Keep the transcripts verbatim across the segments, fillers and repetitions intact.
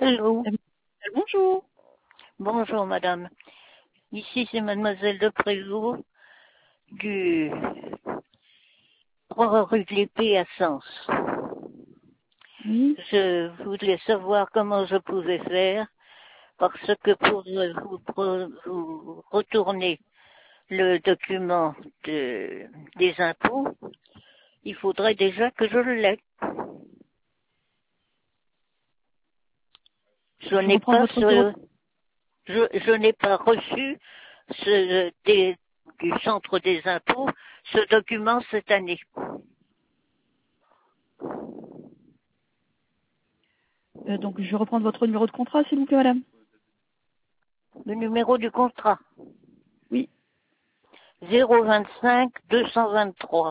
Allô. Bonjour. Bonjour madame. Ici c'est mademoiselle de Prévost du trois rue de l'Épée à Sens. Oui. Je voulais savoir comment je pouvais faire parce que pour vous, pour vous retourner le document de, des impôts, il faudrait déjà que je l'ai. Je, Je n'ai reprends pas votre numéro. ce, je, je n'ai pas reçu ce, des, du centre des impôts ce document cette année. Euh, donc, je vais reprendre votre numéro de contrat, s'il vous plaît, madame. Le numéro du contrat. Oui. zéro vingt-cinq deux cent vingt-trois.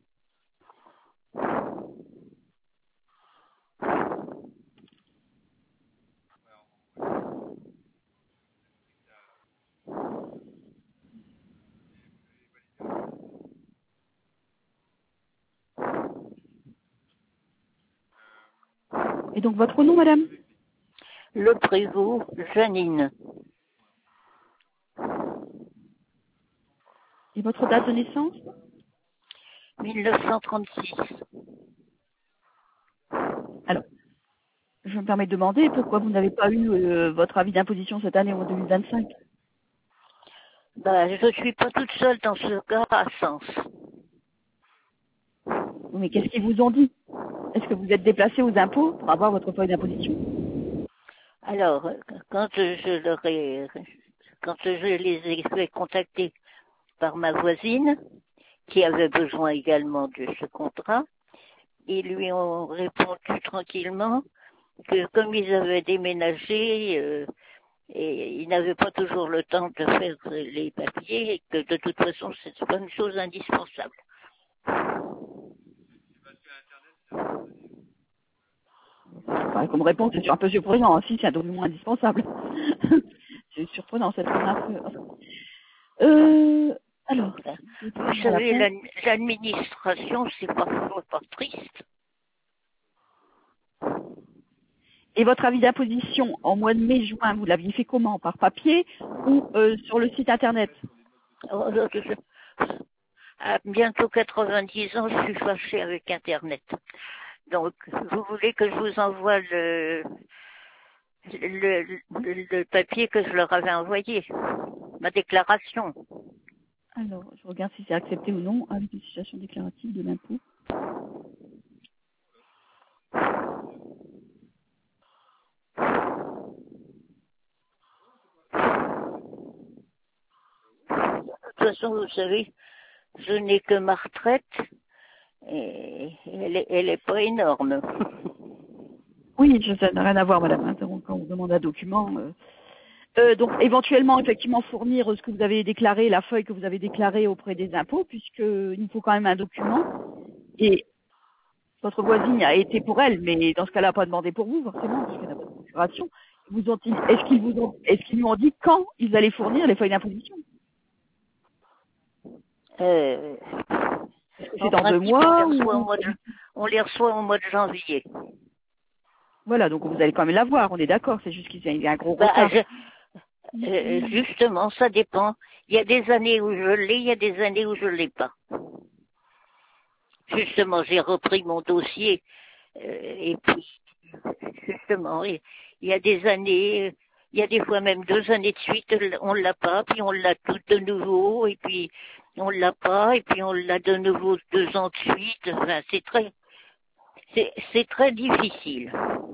Et donc, votre nom, madame? Le Prévost, Janine. Et votre date de naissance? mille neuf cent trente-six. Alors, je me permets de demander pourquoi vous n'avez pas eu euh, votre avis d'imposition cette année en deux mille vingt-cinq. Bah, je ne suis pas toute seule dans ce cas à Sens. Mais qu'est-ce qu'ils vous ont dit? Est-ce que vous êtes déplacé aux impôts pour avoir votre feuille d'imposition? Alors, quand je leur ai, quand je les ai fait contacter par ma voisine, qui avait besoin également de ce contrat, ils lui ont répondu tranquillement que comme ils avaient déménagé, euh, et ils n'avaient pas toujours le temps de faire les papiers, et que de toute façon, c'est pas une chose indispensable. Enfin, comme réponse, c'est un peu surprenant. Si, c'est un document indispensable. C'est surprenant, cette remarque. Euh, alors, Vous savez, l'administration, c'est parfois pas triste. et votre avis d'imposition en mois de mai-juin, vous l'aviez fait comment? Par papier ou euh, sur le site internet? À bientôt quatre-vingt-dix ans, je suis fâchée avec Internet. Donc, vous voulez que je vous envoie le, le, le, le papier que je leur avais envoyé, ma déclaration. Alors, je regarde si c'est accepté ou non avec une situation déclarative de l'impôt. De toute façon, vous savez, je n'ai que ma retraite et elle est, elle est pas énorme. Oui, je- ça n'a rien à voir, madame. Hein, donc, quand on demande un document. Euh, euh, donc, éventuellement, effectivement, fournir ce que vous avez déclaré, la feuille que vous avez déclarée auprès des impôts, puisqu'il nous faut quand même un document. Et votre voisine a été pour elle, mais dans ce cas-là, pas demandé pour vous, forcément, puisqu'elle n'a pas de procuration. Vous ont-ils, est-ce qu'ils vous ont, est-ce qu'ils lui ont dit quand ils allaient fournir les feuilles d'imposition? Euh, Est-ce que en c'est dans deux principe, on les mois reçoit au ou... mois de, on les reçoit au mois de janvier. Voilà, donc vous allez quand même l'avoir, on est d'accord, c'est juste qu'il y a un gros Bah, retard. je, euh, justement, ça dépend. Il y a des années où je l'ai, il y a des années où je l'ai pas. Justement, j'ai repris mon dossier euh, et puis, justement, il y a des années, il y a des fois même deux années de suite, on l'a pas, puis on l'a tout de nouveau, et puis on l'a pas, et puis on l'a de nouveau deux ans de suite. Enfin, c'est très, c'est, c'est très difficile.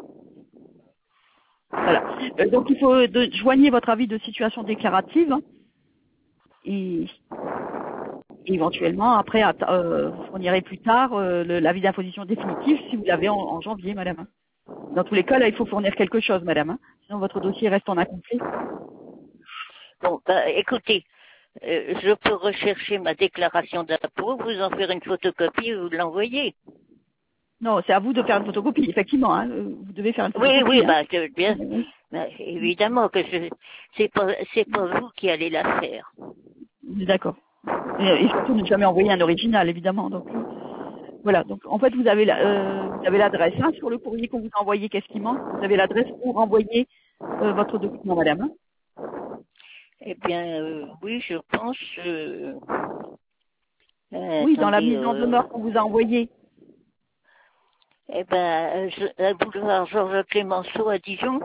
Voilà. Euh, donc il faut de, joignez votre avis de situation déclarative hein, et, et éventuellement après att- euh, vous fournirez plus tard euh, le- l'avis d'imposition définitif si vous l'avez en, en janvier, madame. Dans tous les cas, là, il faut fournir quelque chose, madame. Hein. Sinon votre dossier reste en incomplet. Bon, bah, écoutez, euh, je peux rechercher ma déclaration d'impôt, vous en faire une photocopie et vous l'envoyer. Non, c'est à vous de faire une photocopie, effectivement. Hein. euh, Vous devez faire une Oui, photocopie. oui, Hein. bah, c'est bien, Oui. bah, évidemment que je, c'est pas, c'est pas vous qui allez la faire. D'accord. Et, et surtout ne jamais envoyer un original, évidemment. Donc, euh, Voilà, donc en fait vous avez la, euh, vous avez l'adresse hein, sur le courrier qu'on vous a envoyé, qu'est-ce qui manque? Vous avez l'adresse pour renvoyer euh, votre document, madame. Hein. Eh bien, euh, oui, je pense... Euh, euh, Oui, dans la attendez, mise en euh, demeure qu'on vous a envoyée. eh ben, je, à boulevard Georges Clémenceau à Dijon.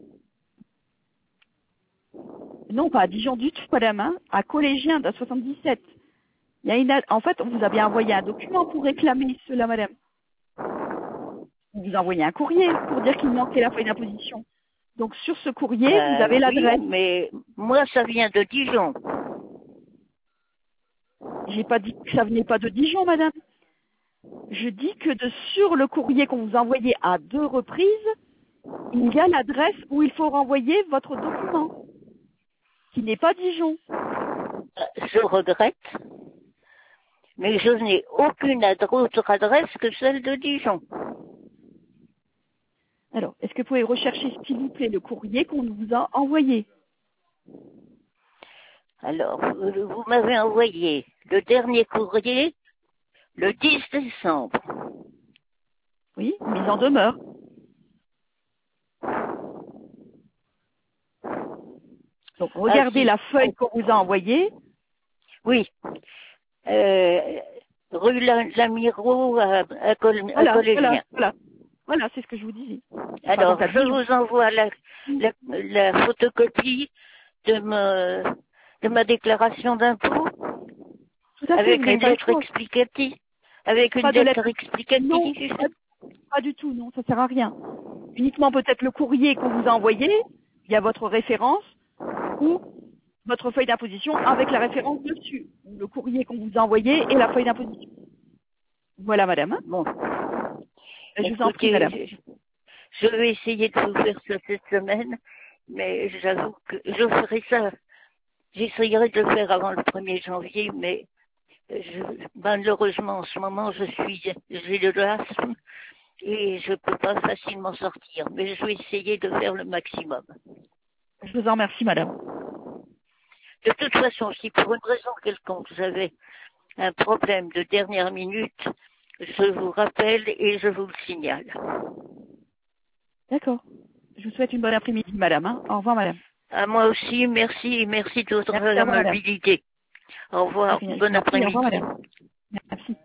Non, pas à Dijon du tout, madame, hein, à Collégien de soixante-dix-sept. Il y a une, ad- en fait, on vous a bien envoyé un document pour réclamer cela, madame. On vous a envoyé un courrier pour dire qu'il manquait la feuille d'imposition. Donc sur ce courrier, vous Ben avez oui, l'adresse. mais moi, ça vient de Dijon. J'ai pas dit que ça venait pas de Dijon, madame. Je dis que de sur le courrier qu'on vous a envoyé à deux reprises, il y a l'adresse où il faut renvoyer votre document, qui n'est pas Dijon. Je regrette, mais je n'ai aucune ad- autre adresse que celle de Dijon. Alors, est-ce que vous pouvez rechercher, s'il vous plaît, le courrier qu'on vous a envoyé? Alors, vous vous m'avez envoyé le dernier courrier le dix décembre. Oui, mise en demeure. Donc, Ah regardez si, la feuille qu'on vous a envoyée. oui. Euh, rue La- Lamiro à, à, Col- à Voilà, voilà, Collégien. voilà. Voilà, c'est ce que je vous disais. Ce sera Alors, donc à je Dijon. vous envoie la, la, la photocopie de ma, de ma déclaration d'impôt Tout à fait, vous avec n'avez une pas le lettre choix. explicative. Avec une Pas de lettre. lettre Non, explicative. pas, pas du tout, non, ça sert à rien. Uniquement peut-être le courrier qu'on vous a envoyé, il y a votre référence ou votre feuille d'imposition avec la référence dessus. Le courrier qu'on vous a envoyé et la feuille d'imposition. Voilà, madame. Hein. Bon, Je vous en prie, écoutez, madame. je, je vais essayer de vous faire ça cette semaine, mais j'avoue que je ferai ça. J'essayerai de le faire avant le premier janvier, mais je, malheureusement, en ce moment, je suis, j'ai de l'asthme et je ne peux pas facilement sortir. Mais je vais essayer de faire le maximum. Je vous en remercie, madame. De toute façon, si pour une raison quelconque vous avez un problème de dernière minute, je vous rappelle et je vous le signale. D'accord. Je vous souhaite une bonne après-midi, madame. Hein. Au revoir, madame. À moi aussi, merci et merci de votre Merci, au revoir, madame. amabilité. Au revoir, Je bon vous en prie, au revoir, après-midi. madame. Merci.